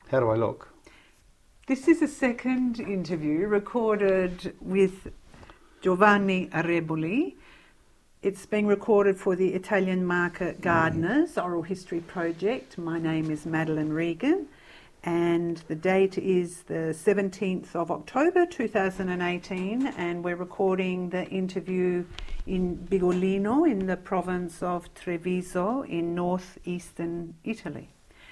How do I look? This is a second interview recorded with Giovanni Areboli. It's being recorded for the Italian Market Gardeners Oral History Project. My name is Madeline Regan and the date is the 17th of October 2018 and we're recording the interview in Bigolino in the province of Treviso in northeastern Italy.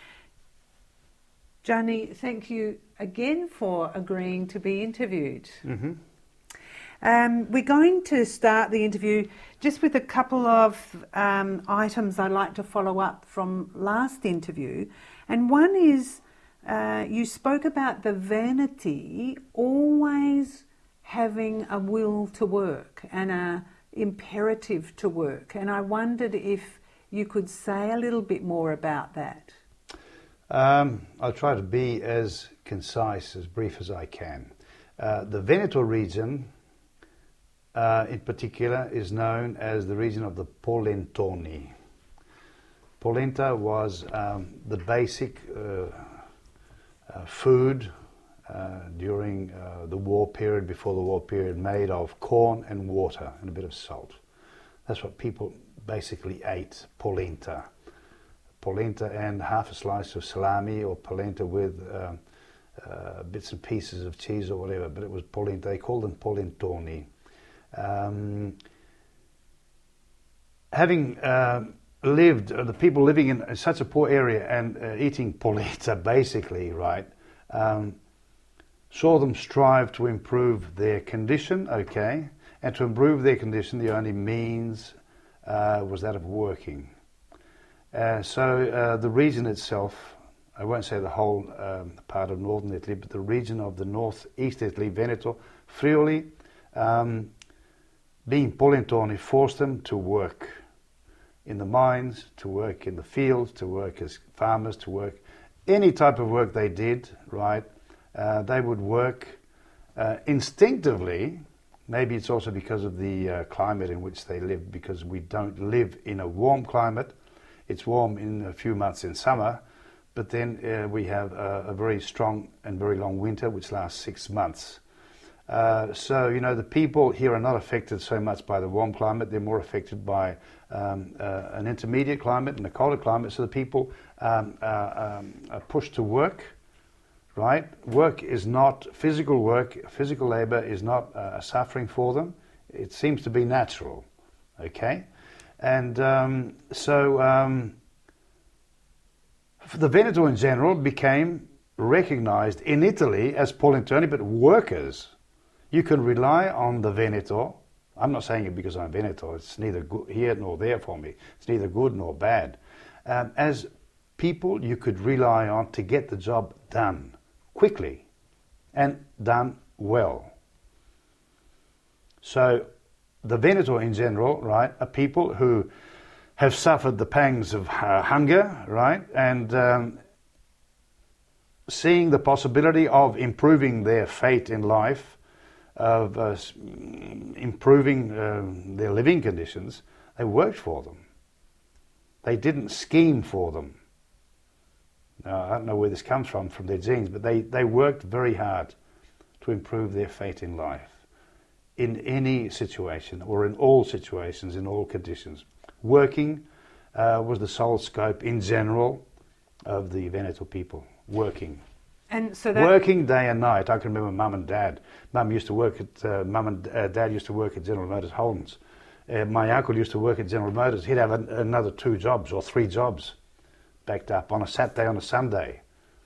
Gianni, thank you again for agreeing to be interviewed. Mm-hmm. We're going to start the interview just with a couple of items I'd like to follow up from last interview. And one is you spoke about the Veneti always having a will to work and an imperative to work. And I wondered if you could say a little bit more about that. I'll try to be as concise, as brief as I can. The Veneto region, in particular, is known as the region of the Polentoni. Polenta was the basic food during the war period, before the war period, made of corn and water and a bit of salt. That's what people basically ate, polenta. Polenta and half a slice of salami, or polenta with bits and pieces of cheese or whatever, but it was polenta. They called them polentoni. Having lived, the people living in such a poor area and eating polenta basically, right, saw them strive to improve their condition, okay, and to improve their condition the only means was that of working. So the region itself, I won't say the whole part of northern Italy, but the region of the northeast Italy, Veneto, Friuli, being Polentoni, forced them to work in the mines, to work in the fields, to work as farmers, to work any type of work they did, right? They would work instinctively. Maybe it's also because of the climate in which they live, because we don't live in a warm climate. It's warm in a few months in summer, but then we have a very strong and very long winter, which lasts 6 months. So, you know, the people here are not affected so much by the warm climate. They're more affected by an intermediate climate and a colder climate. So the people are pushed to work, right? Work is not physical work. Physical labor is not a suffering for them. It seems to be natural, okay? And the Veneto in general became recognized in Italy as Polentoni, but workers. You can rely on the Veneto. I'm not saying it because I'm Veneto. It's neither good here nor there for me. It's neither good nor bad. As people you could rely on to get the job done quickly and done well. So the Veneto in general, right, are people who have suffered the pangs of hunger, right, and seeing the possibility of improving their fate in life, of improving their living conditions, they worked for them. They didn't scheme for them. Now, I don't know where this comes from their genes, but they worked very hard to improve their fate in life. In any situation, or in all situations, in all conditions. Working was the sole scope in general of the Veneto people. Working. And so that working day and night. I can remember Mum and Dad. Mum used to work at, Mum and Dad used to work at General Motors Hollands. My uncle used to work at General Motors. He'd have another 2 jobs or 3 jobs backed up on a Saturday, on a Sunday.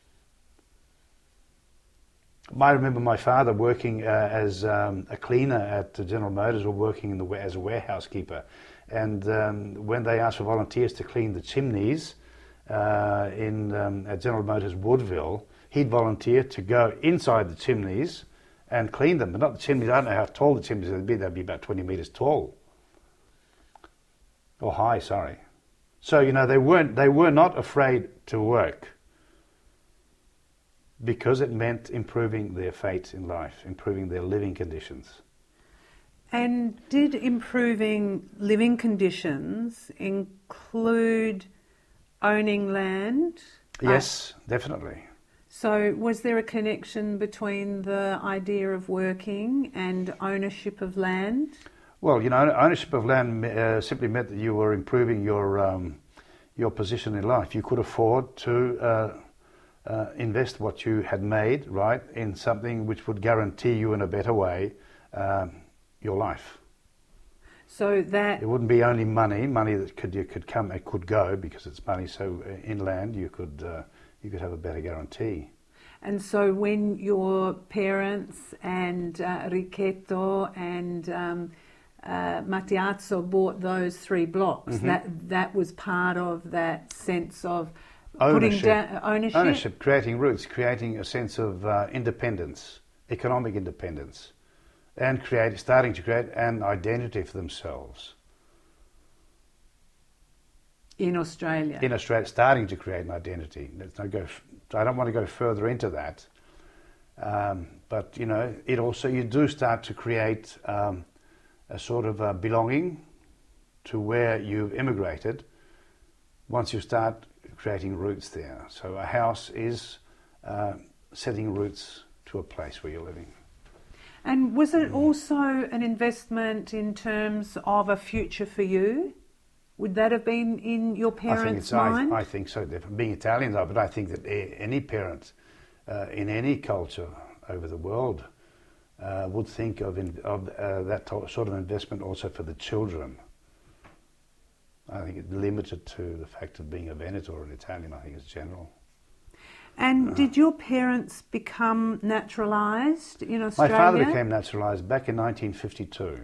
I remember my father working as a cleaner at General Motors, or working as a warehouse keeper. And when they asked for volunteers to clean the chimneys at General Motors Woodville, he'd volunteer to go inside the chimneys and clean them. But not the chimneys. I don't know how tall the chimneys would be. They'd be about 20 metres tall. Or high, sorry. So, you know, they were not afraid to work, because it meant improving their fate in life, improving their living conditions. And did improving living conditions include owning land? Yes, definitely. So was there a connection between the idea of working and ownership of land? Well, ownership of land simply meant that you were improving your position in life. You could afford to invest what you had made, right, in something which would guarantee you in a better way your life. So that it wouldn't be only money that could come, it could go because it's money. So in land, you could have a better guarantee. And so when your parents and Ricchetto and Matiazzo bought those 3 blocks, that was part of that sense of ownership. Ownership, creating roots, creating a sense of independence, economic independence, and starting to create an identity for themselves. In Australia, starting to create an identity. I don't want to go further into that, but it also, you do start to create a sort of belonging to where you've immigrated once you start creating roots there. So a house is setting roots to a place where you're living. And was it also an investment in terms of a future for you? Would that have been in your parents' mind? I think so. Being Italian, though, but I think that any parent in any culture over the world would think of that sort of investment also for the children. I think it's limited to the fact of being a Veneto or an Italian. I think it's general. And did your parents become naturalised in Australia? My father became naturalised back in 1952.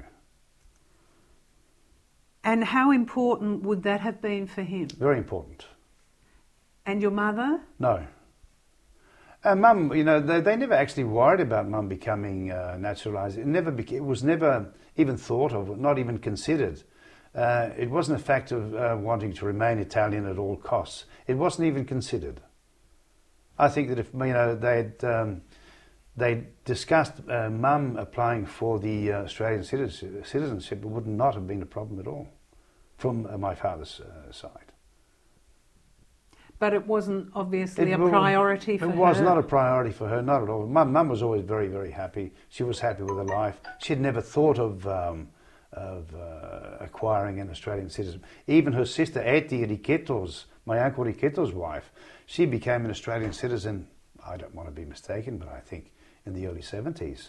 And how important would that have been for him? Very important. And your mother? No. Mum, they never actually worried about Mum becoming naturalised. It was never even thought of, not even considered. It wasn't a fact of wanting to remain Italian at all costs. It wasn't even considered. I think that if they discussed Mum applying for the Australian citizenship, it would not have been a problem at all from my father's side. But it wasn't obviously a priority for her? It was not a priority for her, not at all. Mum was always very, very happy. She was happy with her life. She had never thought of acquiring an Australian citizenship. Even her sister, Eti Ricchetto's, my uncle Ricchetto's wife, she became an Australian citizen, I don't want to be mistaken, but I think in the early 70s.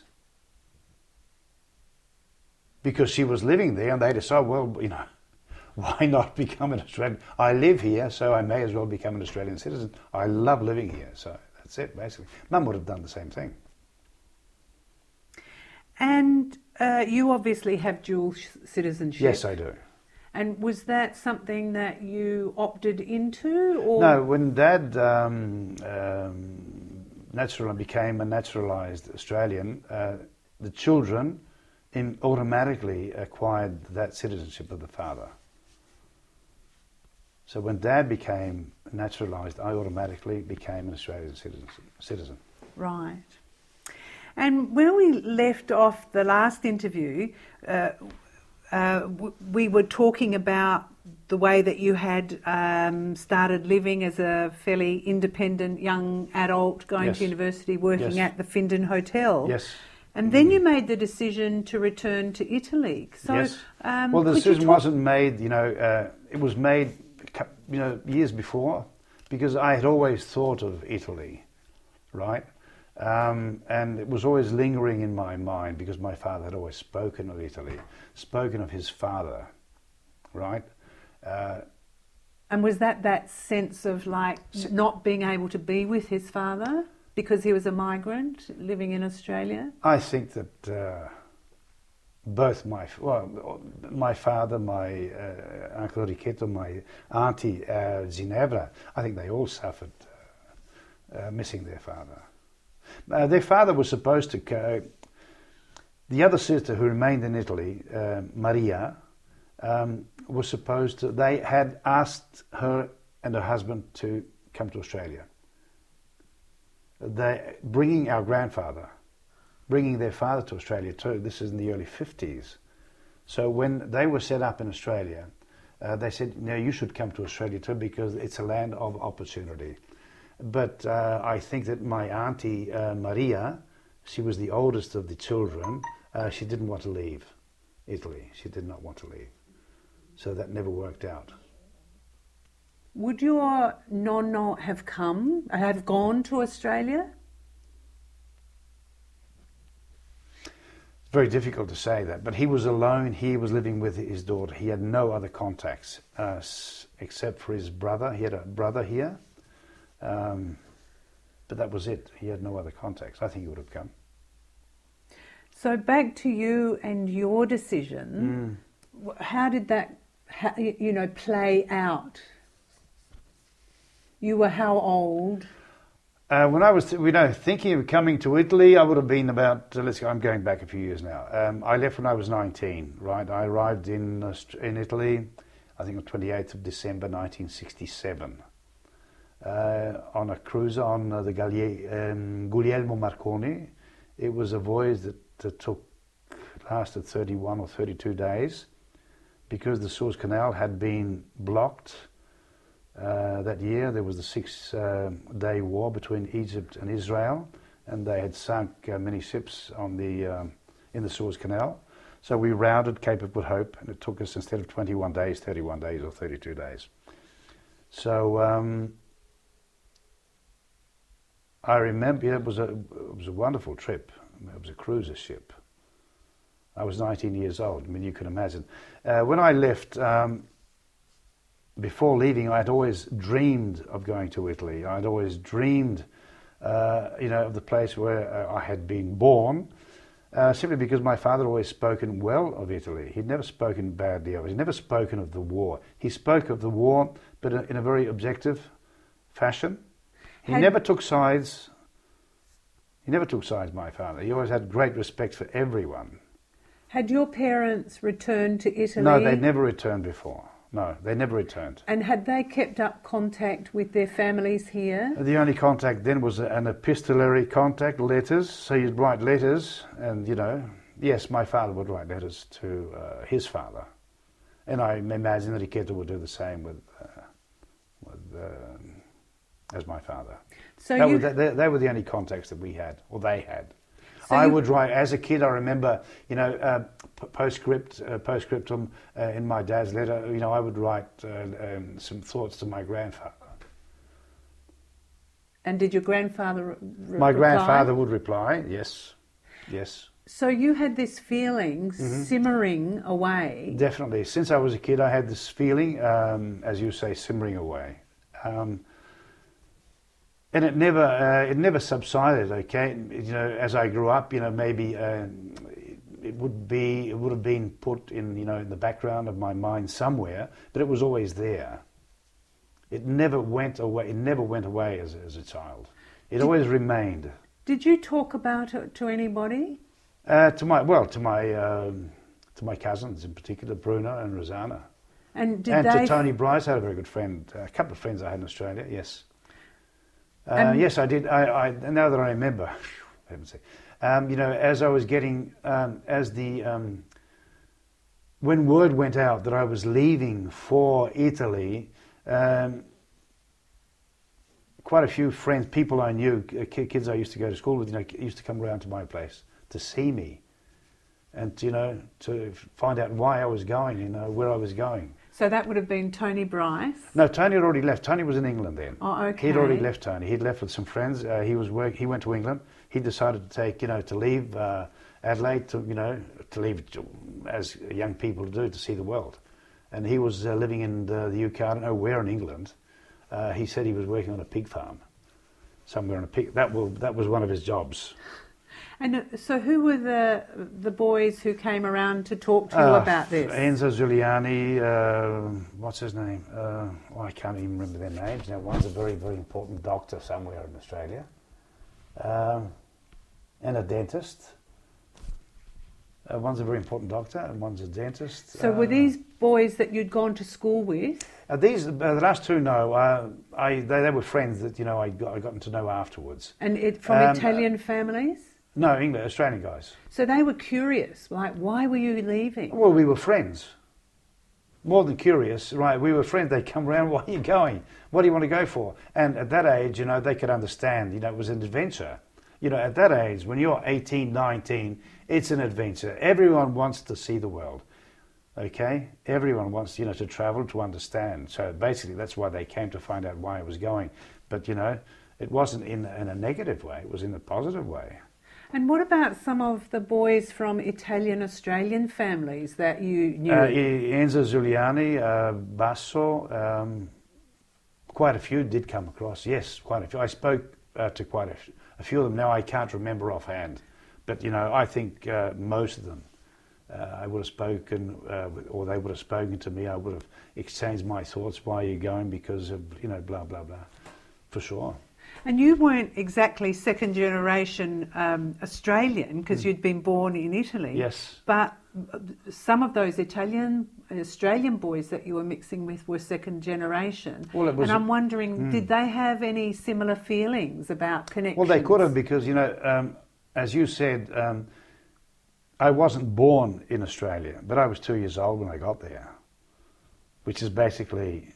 Because she was living there and they decided, well, why not become an Australian? I live here, so I may as well become an Australian citizen. I love living here, so that's it, basically. Mum would have done the same thing. And you obviously have dual citizenship. Yes, I do. And was that something that you opted into? Or? No, when Dad became a naturalised Australian, the children automatically acquired that citizenship of the father. So when Dad became naturalised, I automatically became an Australian citizen. Right. And when we left off the last interview, we were talking about the way that you had started living as a fairly independent young adult, going to university, working at the Findon Hotel. Yes. And then you made the decision to return to Italy. So, yes. Well, the decision wasn't made, it was made, years before, because I had always thought of Italy, right? And it was always lingering in my mind because my father had always spoken of Italy, spoken of his father, right? And was that sense of not being able to be with his father because he was a migrant living in Australia? I think that both my father, my Uncle Ricchetto, my auntie Ginevra, I think they all suffered missing their father. Their father was supposed to go. The other sister who remained in Italy, Maria, was supposed to. They had asked her and her husband to come to Australia. Bringing their father to Australia too. This is in the early 50s. So when they were set up in Australia, they said, "No, you should come to Australia too because it's a land of opportunity." But I think that my auntie Maria, she was the oldest of the children. She didn't want to leave Italy. She did not want to leave. So that never worked out. Would your nonno have gone to Australia? Very difficult to say that, but he was alone. He was living with his daughter. He had no other contacts except for his brother. He had a brother here, but that was it. He had no other contacts. I think he would have come. So back to you and your decision. How did that, play out? You were how old? When I was, thinking of coming to Italy, I would have been about. I'm going back a few years now. I left when I was 19. Right, I arrived in Italy, I think on 28th of December 1967, on a cruiser on the Guglielmo Marconi. It was a voyage that lasted 31 or 32 days, because the Suez Canal had been blocked. That year there was the 6-day war between Egypt and Israel, and they had sunk many ships on in the Suez Canal. So we rounded Cape of Good Hope, and it took us, instead of 21 days, 31 days or 32 days. So I remember it was a wonderful trip. It was a cruiser ship. I was 19 years old. I mean, you can imagine. When I left. Before leaving, I had always dreamed of going to Italy. I'd always dreamed, of the place where I had been born, simply because my father always spoken well of Italy. He'd never spoken badly of it. He'd never spoken of the war. He spoke of the war, but in a very objective fashion. He never took sides. He never took sides, my father. He always had great respect for everyone. Had your parents returned to Italy? No, they'd never returned before. No, they never returned. And had they kept up contact with their families here? The only contact then was an epistolary contact, letters. So you'd write letters, and yes, my father would write letters to his father, and I imagine that Iketo would do the same as my father. So they were the only contacts that we had, or they had. So I would write, as a kid, I remember, postscriptum in my dad's letter, I would write some thoughts to my grandfather. And did your grandfather reply? My grandfather would reply, yes. So you had this feeling simmering away? Definitely. Since I was a kid, I had this feeling, as you say, simmering away. And it never subsided. Okay, as I grew up, maybe it would have been put in, in the background of my mind somewhere, but it was always there. It never went away. It never went away as a child. It always remained. Did you talk about it to anybody? To my cousins in particular, Bruno and Rosanna, and to Tony Bryce. I had a very good friend, a couple of friends I had in Australia. Yes. Yes, I did. I now that I remember, as I was getting, when word went out that I was leaving for Italy, quite a few friends, people I knew, kids I used to go to school with, used to come around to my place to see me, and to find out why I was going, where I was going. So that would have been Tony Bryce? No, Tony had already left. Tony was in England then. Oh, okay. He'd already left, Tony. He'd left with some friends. He went to England. He decided to take, to leave Adelaide, to leave as young people do, to see the world. And he was living in the UK, I don't know where in England. He said he was working on a pig farm, somewhere on a pig. That was one of his jobs. And so who were the boys who came around to talk to you about this? Enzo Giuliani, what's his name? I can't even remember their names now. One's a very, very important doctor somewhere in Australia, and a dentist. One's a very important doctor and one's a dentist. So were these boys that you'd gone to school with? The last two, no. They were friends that I got to know afterwards. And from Italian families? No, Australian guys. So they were curious, like, why were you leaving? Well, we were friends. more than curious, right? We were friends. They'd come around, where are you going? What do you want to go for? And at that age, they could understand, it was an adventure. At that age, when you're 18, 19, it's an adventure. Everyone wants to see the world, okay? Everyone wants, to travel, to understand. So basically, that's why they came, to find out why I was going. But, it wasn't in a negative way. It was in a positive way. And what about some of the boys from Italian-Australian families that you knew? Enzo Giuliani, Basso, quite a few did come across. Yes, quite a few. I spoke to quite a few of them. Now I can't remember offhand, but I think most of them I would have spoken, or they would have spoken to me. I would have exchanged my thoughts. Why are you going? Because of blah blah blah, for sure. And you weren't exactly second generation Australian, because you'd been born in Italy. Yes. But some of those Australian boys that you were mixing with were second generation. Well, it was, and I'm wondering, did they have any similar feelings about connections? Well, they could have, because, as you said, I wasn't born in Australia, but I was 2 years old when I got there, which is basically,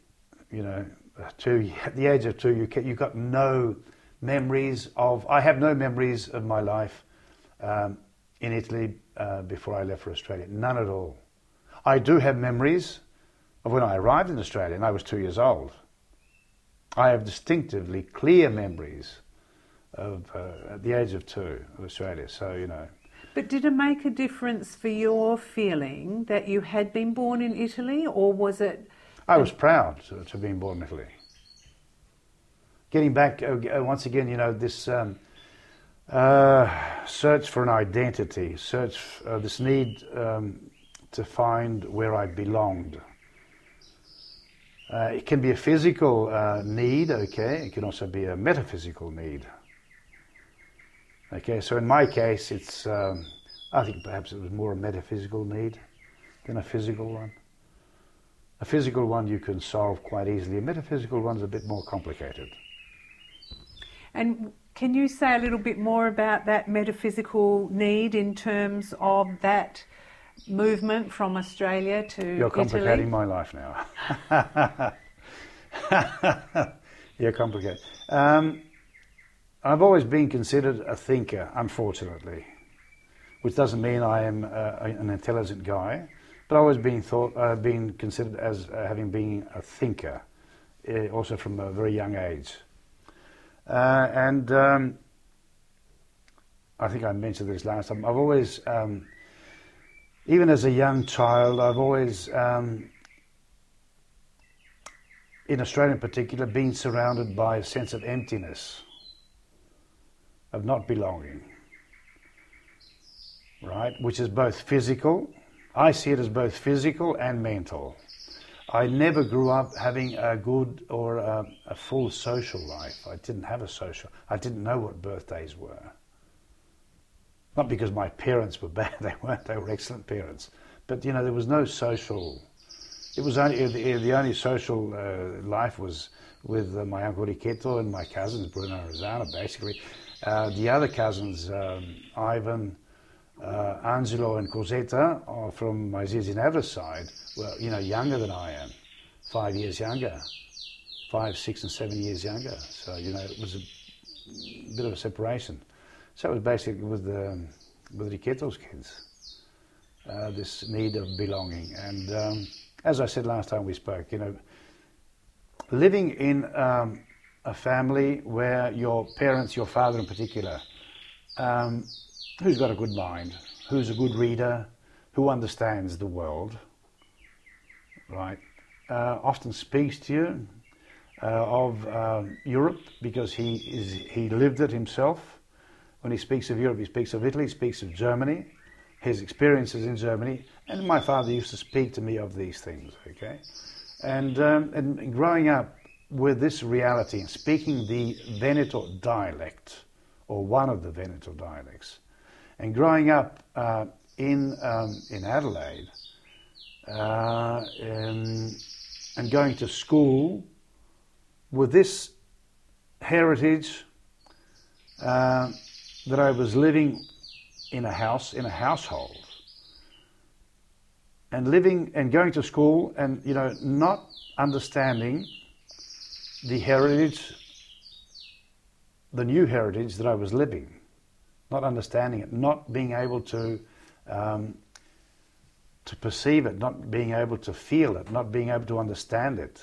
at the age of 2, you've got no memories of. I have no memories of my life in Italy before I left for Australia. None at all. I do have memories of when I arrived in Australia, and I was 2 years old. I have distinctively clear memories of at the age of 2 of Australia. So But did it make a difference for your feeling that you had been born in Italy, or was it? I was proud to have been born in Italy. Getting back, once again, this search for an identity, this need to find where I belonged. It can be a physical need, okay? It can also be a metaphysical need. Okay, so in my case, it's, I think perhaps it was more a metaphysical need than a physical one. A physical one you can solve quite easily. A metaphysical one's a bit more complicated. And can you say a little bit more about that metaphysical need in terms of that movement from Australia to Italy? You're complicating my life now. You're complicated. I've always been considered a thinker, unfortunately, which doesn't mean I am an intelligent guy. But I've always been considered as having been a thinker, also from a very young age. And I think I mentioned this last time. I've always, even as a young child, I've always, in Australia in particular, been surrounded by a sense of emptiness, of not belonging, right? Which is both physical. I see it as both physical and mental. I never grew up having a good or a full social life. I didn't have a social. I didn't know what birthdays were. Not because my parents were bad, they weren't. They were excellent parents. But there was no social. It was only the only social life was with my uncle Ricchetto and my cousins Bruno and Rosanna. Basically, the other cousins, Ivan, Angelo and Cosetta, are from my Zizi side, were younger than I am, 5 years younger, 5, 6 and 7 years younger. So it was a bit of a separation. So it was basically with Ricchetto's kids, this need of belonging. And as I said last time we spoke, living in a family where your parents, your father in particular, who's got a good mind, who's a good reader, who understands the world, right? Often speaks to you of Europe, because he lived it himself. When he speaks of Europe, he speaks of Italy, he speaks of Germany, his experiences in Germany, and my father used to speak to me of these things, okay? And growing up with this reality and speaking the Veneto dialect, or one of the Veneto dialects, and growing up in Adelaide, and going to school with this heritage, that I was living in a household and living and going to school and, you know, not understanding the heritage, the new heritage that I was living, not understanding it, not being able to perceive it, not being able to feel it, not being able to understand it.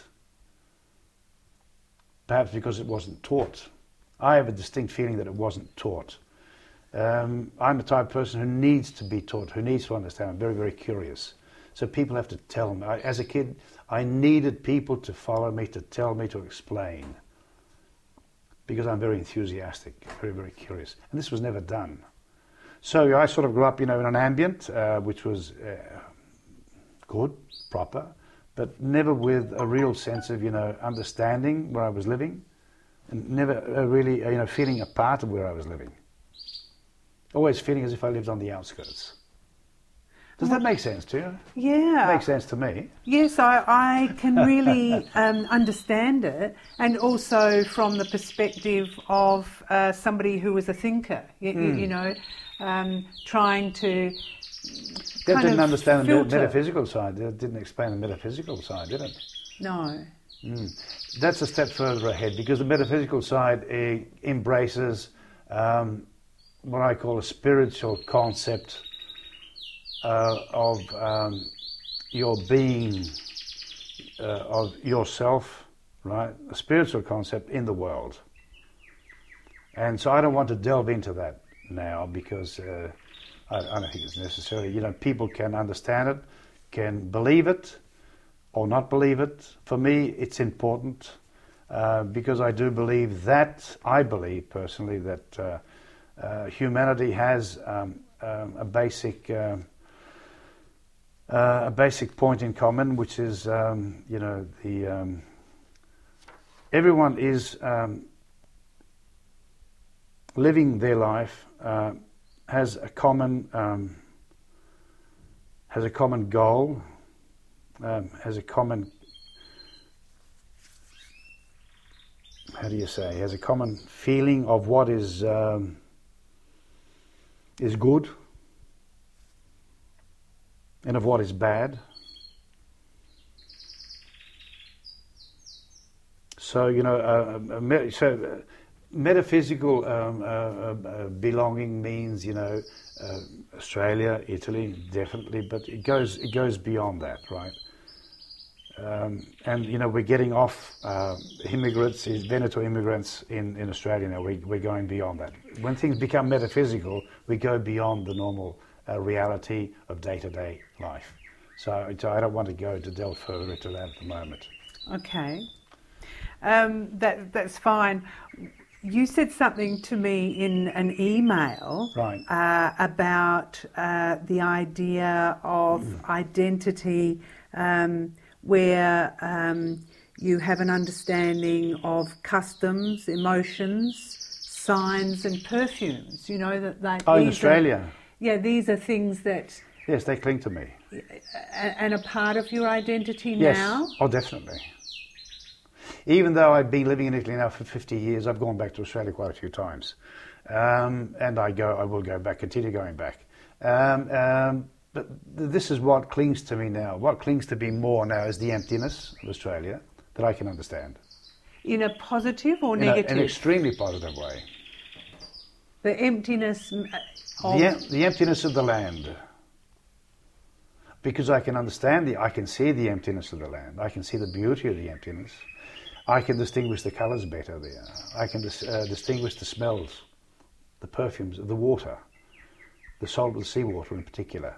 Perhaps because it wasn't taught. I have a distinct feeling that it wasn't taught. I'm the type of person who needs to be taught, who needs to understand. I'm very, very curious. So people have to tell me. As a kid, I needed people to follow me, to tell me, to explain. Because I'm very enthusiastic, very, very curious. And this was never done. So I sort of grew up, you know, in an ambient, which was good, proper, but never with a real sense of, you know, understanding where I was living, and never really, you know, feeling a part of where I was living. Always feeling as if I lived on the outskirts. Does that make sense to you? Yeah. It makes sense to me. Yes, I can really understand it, and also from the perspective of somebody who was a thinker, you know, trying to They kind didn't of understand filter. the metaphysical side. They didn't explain the metaphysical side, did it? No. That's a step further ahead, because the metaphysical side embraces what I call a spiritual concept of your being, of yourself, right? A spiritual concept in the world. And so I don't want to delve into that now, because I don't think it's necessary. You know, people can understand it, can believe it, or not believe it. For me, it's important because I do believe that, I believe personally that humanity has a basic point in common, which is, you know, the everyone is living their life, has a common goal, has a common, how do you say, has a common feeling of what is good and of what is bad. So, you know, metaphysical belonging means, you know, Australia, Italy, definitely, but it goes beyond that, right? And you know, we're getting off immigrants, Veneto immigrants in Australia now. We're going beyond that. When things become metaphysical, we go beyond the normal reality of day-to-day life. So I don't want to delve further into that at the moment. Okay. That's fine. You said something to me in an email, Right. About the idea of identity, where you have an understanding of customs, emotions, signs, and perfumes. You know that they. Oh, in Australia. These are things that. Yes, they cling to me. And a part of your identity Yes. now. Oh, definitely. Even though I've been living in Italy now for 50 years, I've gone back to Australia quite a few times. And I will go back, continue going back. But this is what clings to me now. What clings to me more now is the emptiness of Australia that I can understand. In a positive or negative? In an extremely positive way. The emptiness of... The emptiness of the land. Because I can understand I can see the emptiness of the land. I can see the beauty of the emptiness. I can distinguish the colours better there. I can distinguish the smells, the perfumes of the water, the salt of the seawater in particular,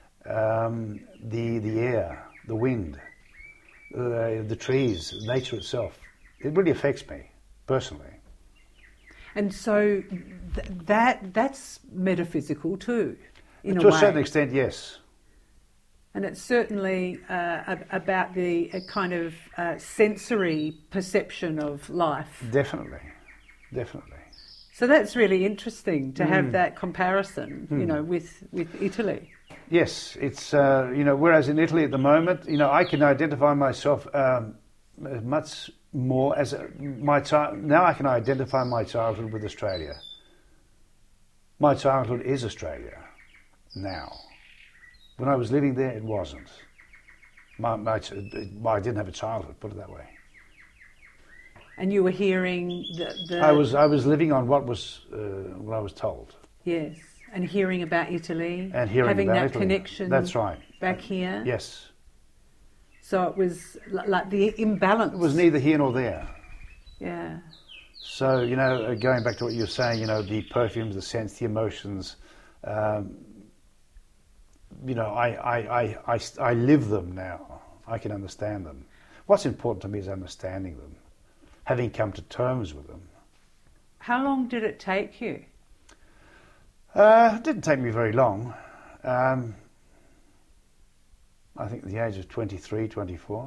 the air, the wind, the trees, nature itself. It really affects me personally. And so that's metaphysical too, in a way. To a certain extent, yes. And it's certainly about the kind of sensory perception of life. Definitely, definitely. So that's really interesting to have that comparison, you know, with Italy. Yes, it's, you know, whereas in Italy at the moment, you know, I can identify myself much more as my child. Now I can identify my childhood with Australia. My childhood is Australia now. When I was living there, it wasn't. I didn't have a childhood, put it that way. And you were hearing the I was living on what I was told. Yes, and hearing about Italy. And hearing having about that Italy. connection. That's right. Back here. Yes. So it was like the imbalance. It was neither here nor there. Yeah. So, you know, going back to what you were saying, you know, the perfumes, the scents, the emotions, you know, I live them now. I can understand them. What's important to me is understanding them, having come to terms with them. How long did it take you? It didn't take me very long. I think at the age of 23, 24.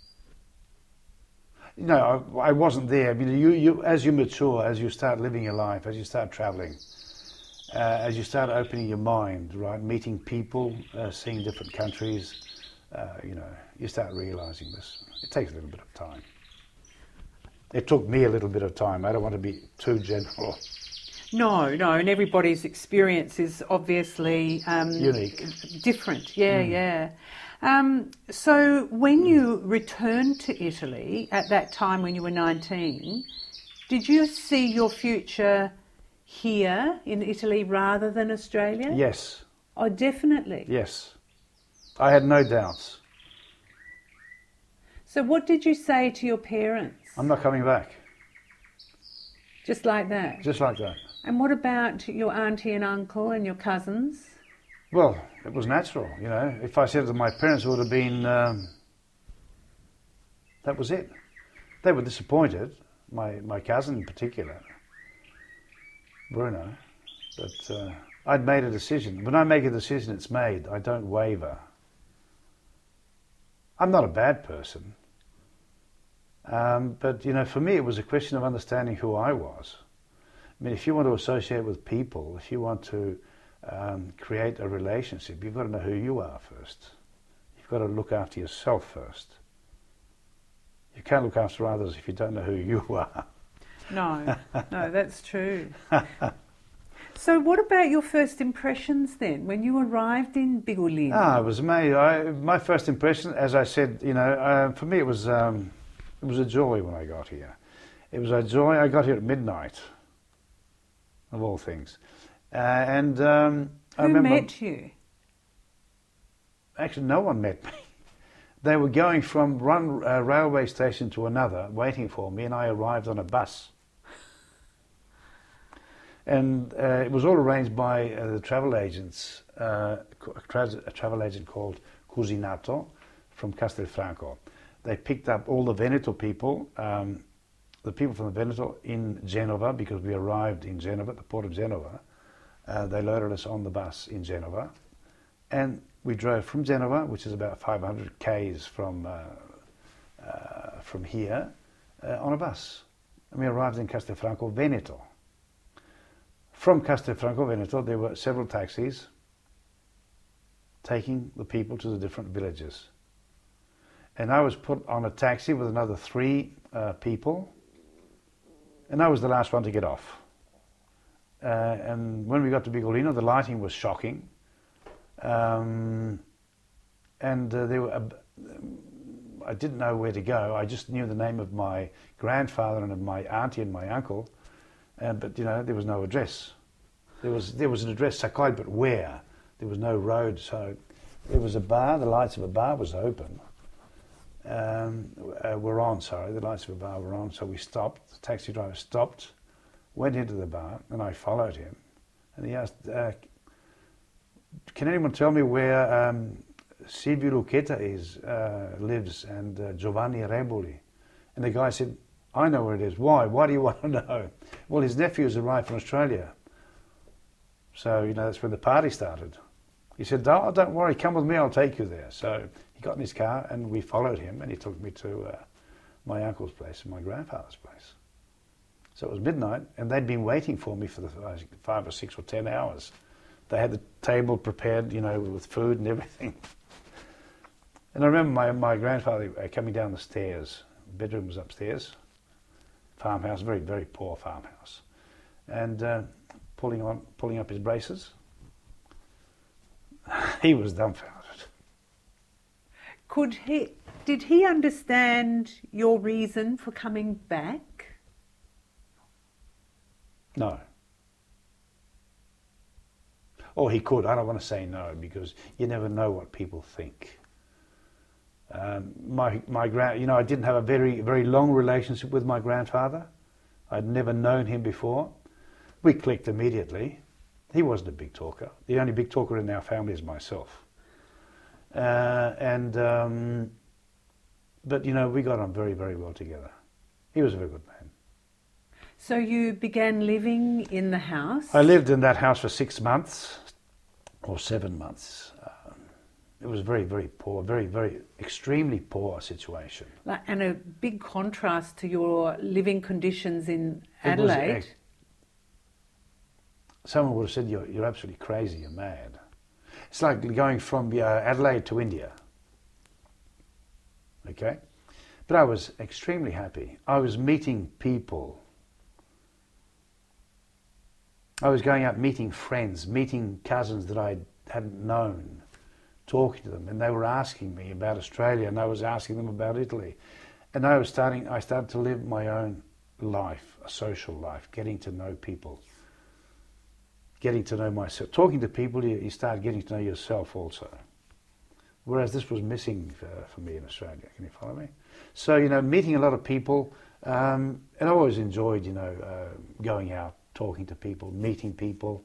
You know, I wasn't there. I mean, you as you mature, as you start living your life, as you start traveling, as you start opening your mind, right, meeting people, seeing different countries, you know, you start realizing this. It takes a little bit of time. It took me a little bit of time. I don't want to be too general. No, and everybody's experience is obviously Unique. Different, yeah. So when you returned to Italy at that time when you were 19, did you see your future here in Italy rather than Australia? Yes. Oh, definitely. Yes. I had no doubts. So what did you say to your parents? I'm not coming back. Just like that? Just like that. And what about your auntie and uncle and your cousins? Well, it was natural, you know. If I said it to my parents, it would have been, that was it. They were disappointed, my cousin in particular, Bruno. But I'd made a decision. When I make a decision, it's made. I don't waver. I'm not a bad person. But, you know, for me, it was a question of understanding who I was. I mean, if you want to associate with people, if you want to create a relationship, you've got to know who you are first. You've got to look after yourself first. You can't look after others if you don't know who you are. No, that's true. So what about your first impressions then, when you arrived in Bigolino? It was amazing. My first impression, as I said, you know, for me it was a joy when I got here. It was a joy. I got here at midnight, of all things. I remember, met you? Actually, no one met me. They were going from one railway station to another, waiting for me, and I arrived on a bus. And it was all arranged by the travel agents, a travel agent called Cusinato from Castelfranco. They picked up all the Veneto people, the people from the Veneto in Genova, because we arrived in Genova, the port of Genova. They loaded us on the bus in Genova, and we drove from Genova, which is about 500 k's from here, on a bus. And we arrived in Castelfranco Veneto. From Castelfranco Veneto, there were several taxis taking the people to the different villages. And I was put on a taxi with another 3 people, and I was the last one to get off. And when we got to Bigolino, the lighting was shocking. I didn't know where to go. I just knew the name of my grandfather and of my auntie and my uncle, but you know, there was no address. There was an address, Sakai, but where? There was no road, so there was a bar. The lights of a bar was open. The lights of a bar were on, so we stopped. The taxi driver stopped, went into the bar, and I followed him. And he asked, can anyone tell me where Silvio Lucchetta lives, and Giovanni Reboli? And the guy said, I know where it is. Why? Why do you want to know? Well, his nephew's arrived from Australia. So, you know, that's when the party started. He said, oh, don't worry, come with me, I'll take you there. So he got in his car and we followed him, and he took me to my uncle's place and my grandfather's place. So it was midnight, and they'd been waiting for me for the 5 or 6 or 10 hours. They had the table prepared, you know, with food and everything. And I remember my grandfather coming down the stairs. The bedroom was upstairs. Farmhouse, very, very poor farmhouse. And pulling up his braces. He was dumbfounded. Did he understand your reason for coming back? No. Or he could. I don't want to say no, because you never know what people think. I didn't have a very long relationship with my grandfather. I'd never known him before. We clicked immediately. He wasn't a big talker. The only big talker in our family is myself. But we got on very, very well together. He was a very good man. So you began living in the house? I lived in that house for 6 months or 7 months. It was very, very poor, very, very extremely poor situation. And a big contrast to your living conditions in Adelaide. Someone would have said, you're absolutely crazy, you're mad. It's like going from Adelaide to India. Okay? But I was extremely happy. I was meeting people. I was going out meeting friends, meeting cousins that I hadn't known, talking to them, and they were asking me about Australia, and I was asking them about Italy. And I started to live my own life, a social life, getting to know people, getting to know myself. Talking to people, you start getting to know yourself also. Whereas this was missing for me in Australia. Can you follow me? So, meeting a lot of people, and I always enjoyed, going out, talking to people, meeting people.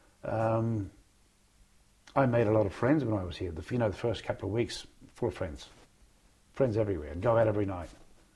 I made a lot of friends when I was here. The first couple of weeks, full of friends. Friends everywhere. I'd go out every night.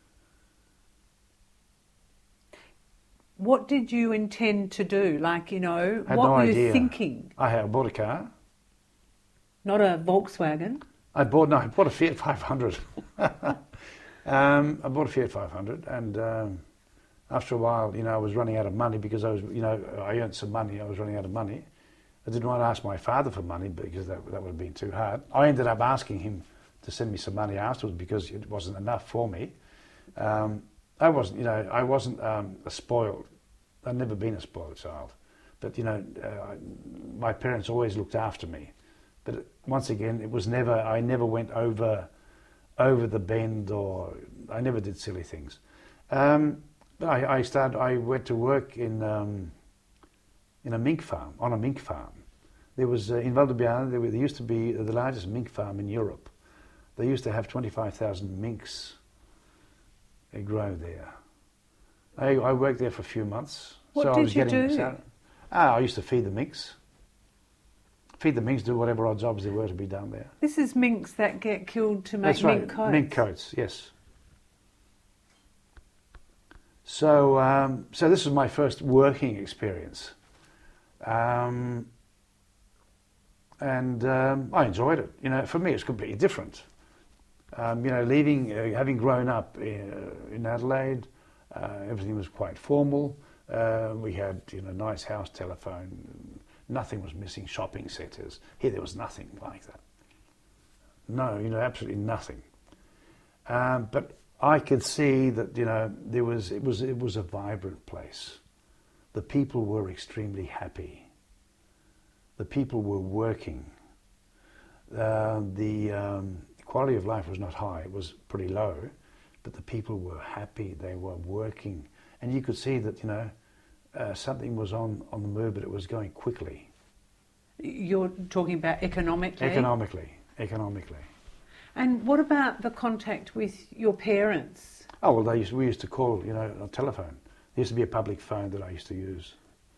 What did you intend to do? What were you thinking? I bought a car. Not a Volkswagen? I bought a Fiat 500. I bought a Fiat 500, and after a while, I was running out of money because I earned some money. I was running out of money. I didn't want to ask my father for money because that would have been too hard. I ended up asking him to send me some money afterwards because it wasn't enough for me. I wasn't a spoiled. I'd never been a spoiled child, but my parents always looked after me. But once again, it was never. I never went over the bend, or I never did silly things. But I went to work in a mink farm, on a mink farm. There was in Valdebiana, there used to be the largest mink farm in Europe. They used to have 25,000 minks grow there. I worked there for a few months. What did you do? I used to feed the minks. Feed the minks, do whatever odd jobs there were to be done there. This is minks that get killed to make mink coats? Mink coats, yes. So this was my first working experience. And I enjoyed it. For me, it's completely different. Leaving, having grown up in Adelaide, everything was quite formal. We had, nice house telephone. Nothing was missing. Shopping centres. Here, there was nothing like that. No, absolutely nothing. But I could see that, it was a vibrant place. The people were extremely happy. The people were working. The quality of life was not high, it was pretty low, but the people were happy, they were working. And you could see that, something was on the move, but it was going quickly. You're talking about economically? Economically. And what about the contact with your parents? Oh, well, we used to call, on telephone. There used to be a public phone that I used to use,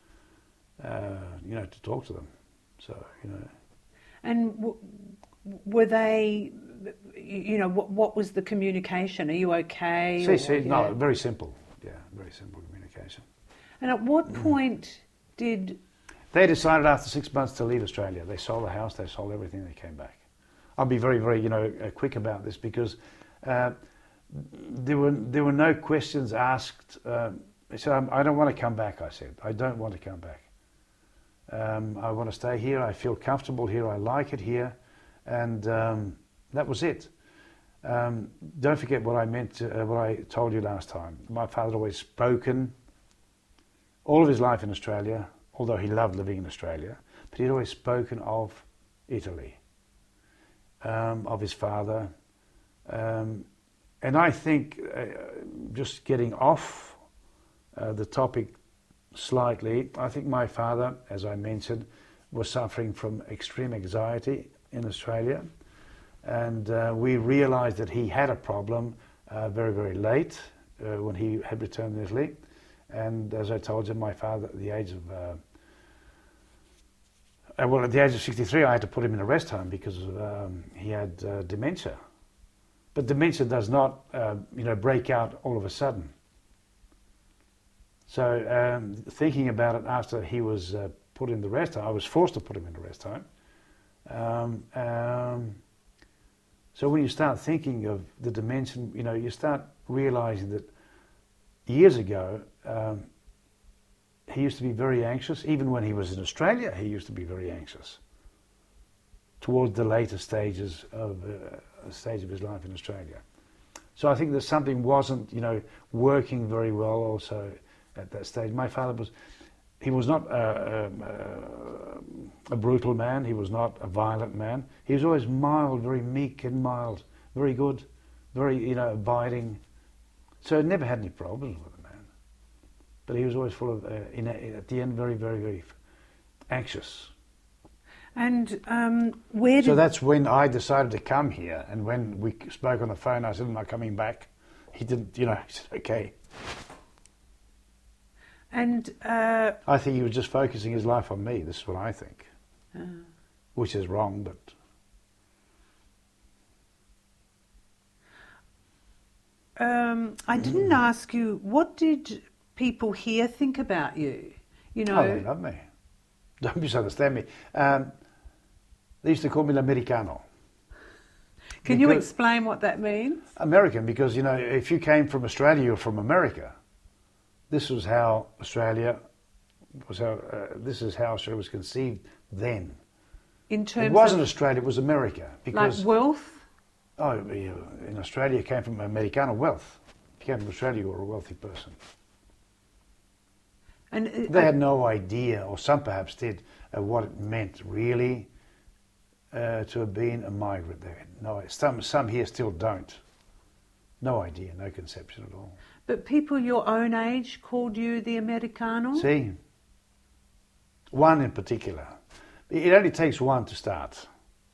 to talk to them. So, And were they, what was the communication? Are you okay? No, very simple. Yeah, very simple communication. And at what point did... They decided after 6 months to leave Australia. They sold the house, they sold everything, they came back. I'll be very, very, quick about this because there were no questions asked. So I don't want to come back, I said. I don't want to come back. I want to stay here. I feel comfortable here. I like it here. And that was it. Don't forget what I told you last time. My father had always spoken all of his life in Australia, although he loved living in Australia, but he'd always spoken of Italy. of his father. And I think, just getting off the topic slightly, I think my father, as I mentioned, was suffering from extreme anxiety in Australia. And we realised that he had a problem very, very late when he had returned to Italy. And as I told you, my father, at the age of at the age of 63, I had to put him in a rest home because he had dementia. But dementia does not, break out all of a sudden. So thinking about it after he was put in the rest home, I was forced to put him in the rest home. So when you start thinking of the dimension, you start realising that years ago, he used to be very anxious. Even when he was in Australia, he used to be very anxious towards the later stages of stage of his life in Australia. So I think that something wasn't, working very well also at that stage. My father he was not a brutal man. He was not a violent man. He was always mild, very meek and mild, very good, very, abiding. So I never had any problems with him, man. But he was always full of, at the end, very, very, very anxious. And where did... So that's when I decided to come here. And when we spoke on the phone, I said, am I coming back? He didn't, he said, okay. And... I think he was just focusing his life on me. This is what I think. Which is wrong, but... I didn't ask you, what did people here think about you? Oh, they love me. Don't misunderstand me. They used to call me l'Americano. Can you explain what that means? American, because, if you came from Australia, you're from America. This was how Australia this is how Australia was conceived then. In terms it wasn't Australia, it was America. Because, like wealth? Oh, in Australia, you came from Americano wealth. If you came from Australia, you were a wealthy person. And they had no idea, or some perhaps did, what it meant really to have been a migrant there. No, some here still don't. No idea, no conception at all. But people your own age called you the Americano? See, one in particular. It only takes one to start.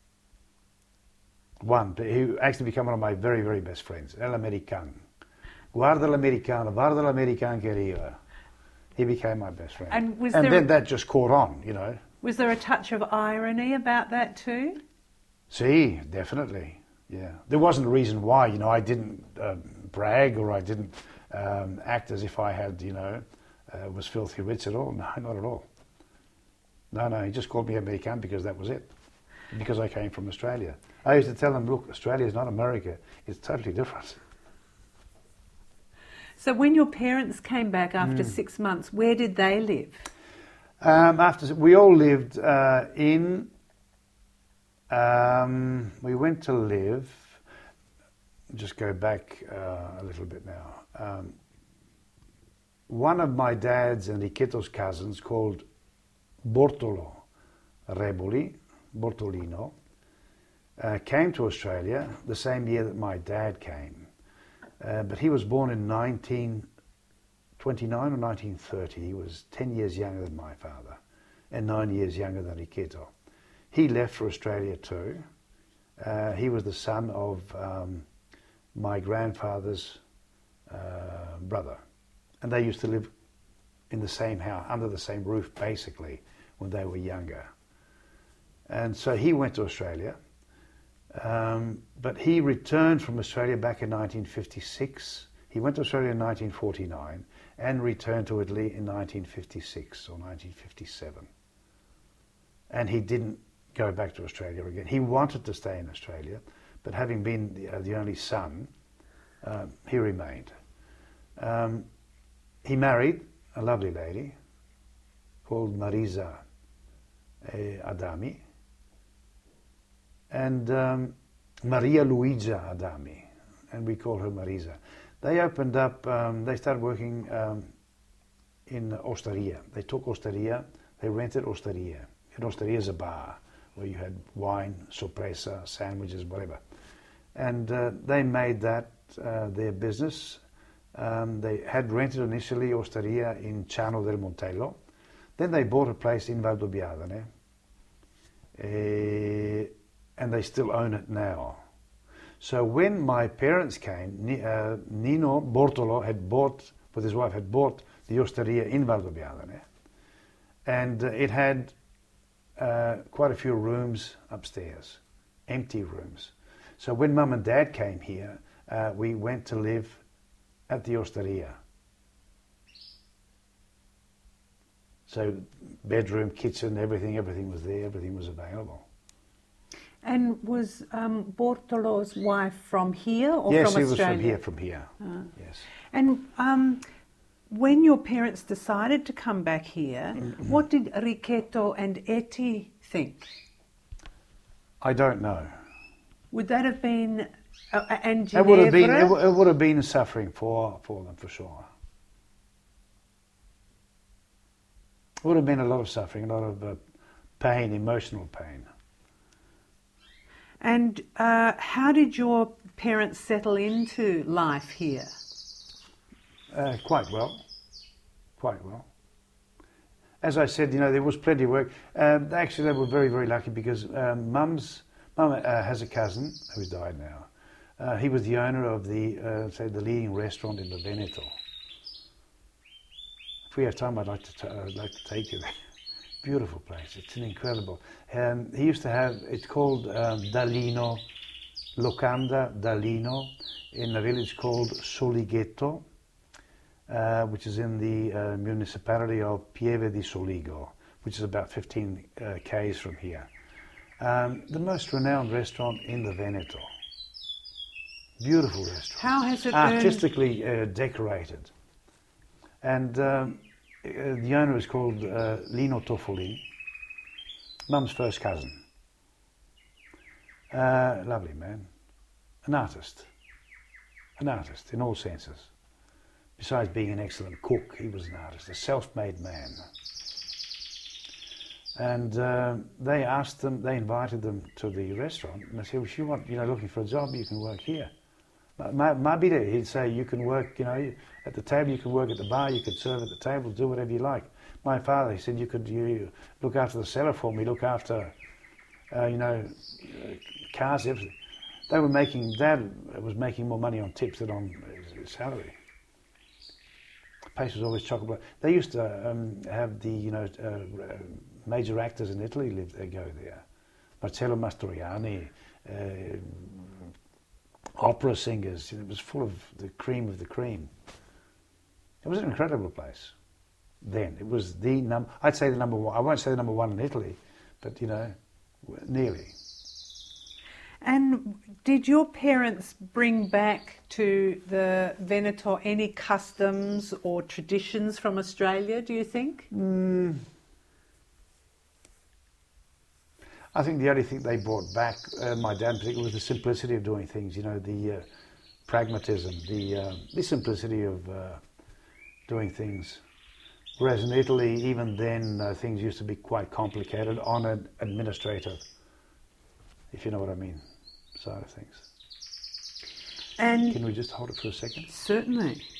One, who actually became one of my very, very best friends, El Americano. Guarda l'americano, guarda l'americano che arriva. He became my best friend. And then that just caught on, Was there a touch of irony about that too? See, definitely, yeah. There wasn't a reason why, I didn't brag or I didn't act as if I had, was filthy rich at all. No, not at all. No, he just called me American because that was it. Because I came from Australia. I used to tell them, look, Australia is not America. It's totally different. So when your parents came back after 6 months, where did they live? We all lived we went to live, just go back a little bit now. One of my dad's and Iketo's cousins called Bortolo Reboli, Bortolino, came to Australia the same year that my dad came. But he was born in 1929 or 1930. He was 10 years younger than my father and 9 years younger than Iketo. He left for Australia too. He was the son of my grandfather's brother. And they used to live in the same house, under the same roof basically, when they were younger. And so he went to Australia. But he returned from Australia back in 1956. He went to Australia in 1949 and returned to Italy in 1956 or 1957. And he didn't go back to Australia again. He wanted to stay in Australia, but having been the only son, he remained. He married a lovely lady called Marisa Adami, and Maria Luigia Adami, and we call her Marisa. They opened up, they started working in Osteria. They took Osteria, they rented Osteria. And Osteria is a bar where you had wine, sorpresa, sandwiches, whatever. And they made that their business. They had rented initially Osteria in Ciano del Montello. Then they bought a place in Valdobbiadene. And they still own it now. So when my parents came, Nino Bortolo had bought, with his wife, had bought the Osteria in Valdobbiadene. And it had quite a few rooms upstairs, empty rooms. So when Mum and Dad came here, we went to live at the Osteria. So bedroom, kitchen, everything was there, everything was available. And was Bortolo's wife from here or yes, from Australia? Yes, he was from here. Yes. And when your parents decided to come back here, what did Ricchetto and Etty think? I don't know. Would that have been and Ginevra? It would have been suffering for them, for sure. It would have been a lot of suffering, a lot of pain, emotional pain. And how did your parents settle into life here? Quite well. As I said, there was plenty of work. Actually, they were very, very lucky because Mum has a cousin who's died now. He was the owner of the leading restaurant in the Veneto. If we have time, I'd like to take you there. Beautiful place. It's an incredible. He used to have. It's called Dalino, Locanda Dalino, in a village called Solighetto, which is in the municipality of Pieve di Soligo, which is about 15 k's from here. The most renowned restaurant in the Veneto. Beautiful restaurant. How has it artistically decorated. And the owner is called Lino Toffoli, Mum's first cousin. Lovely man. An artist in all senses. Besides being an excellent cook, he was an artist, a self-made man. And they invited them to the restaurant, and they said, well, if you want, looking for a job, you can work here. Mabile, he'd say, you can work, at the table, you can work at the bar, you could serve at the table, do whatever you like. My father, he said, you look after the cellar for me, look after, cars, everything. Dad was making more money on tips than on his salary. The place was always chock-a-block. They used to have the, major actors in Italy go there. Marcello Mastroianni, opera singers. It was full of the cream of the cream. It was an incredible place. Then it was I'd say the number one. I won't say the number one in Italy, but nearly. And did your parents bring back to the Veneto any customs or traditions from Australia, do you think? I think the only thing they brought back, my dad in particular, was the simplicity of doing things, the pragmatism, the simplicity of doing things. Whereas in Italy, even then, things used to be quite complicated on an administrative, if you know what I mean, side of things. And can we just hold it for a second? Certainly.